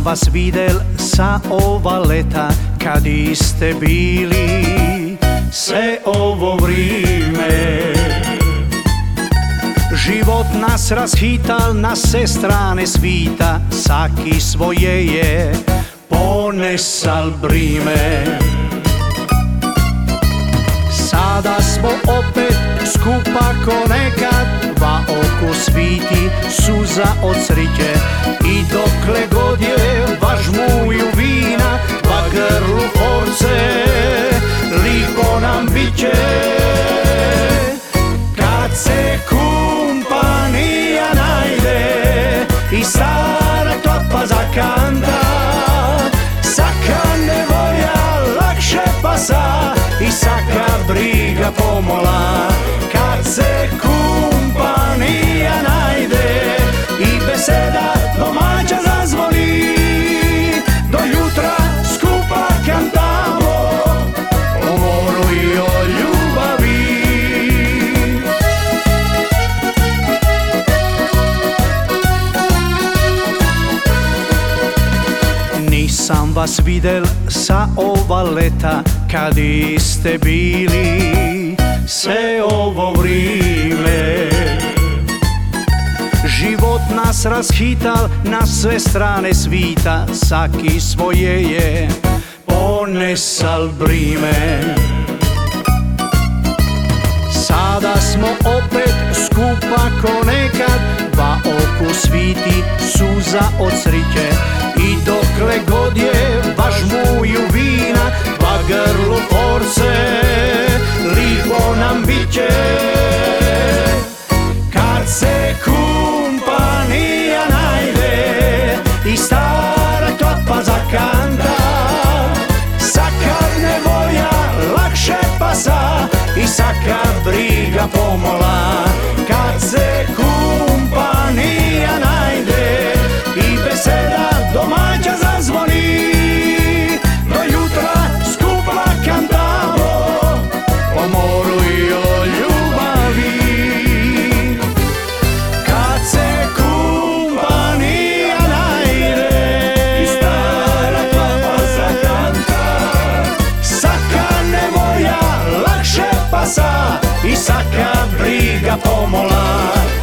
Nisam vas videl sa ova leta kad iste bili sve ovo vrime. Život nas rashital na sve strane svita, saki svoje je ponesal brime. Sada smo opet skupa ko nekad, va oko sviti suza od sriće. I dokle god je va žmuju vina, va grlu force, lipo nam biće. Kad se kumpanija najde i stara topa zakanta, saka nevolja lakše pasa i saka briga pomola. Kad se kumpanija najde i beseda domaća zazvoni, do jutra skupa kantamo o moru i o ljubavi. Nisam vas videl sa ova leta kad iste bili sve ovo vrime. Život nas rashital na sve strane svita, saki svoje je ponesal brime. Sada smo opet skupa ko nekad, va oku sviti suza od sriće. I dokle god je va žmuju vina, va grlu force, lipo nam biće. Kad se kumpanija najde i stara topa zakanta, saka nevolja lakše pasa i saka briga pomola. Kad se kumpanija najde i beseda domaća zazvoni, do jutra skupa kantamo o moru i o ljubavi. Kad se kumpanija najde i stara topa zakanta, saka nevolja lakše pasa i saka briga pomola.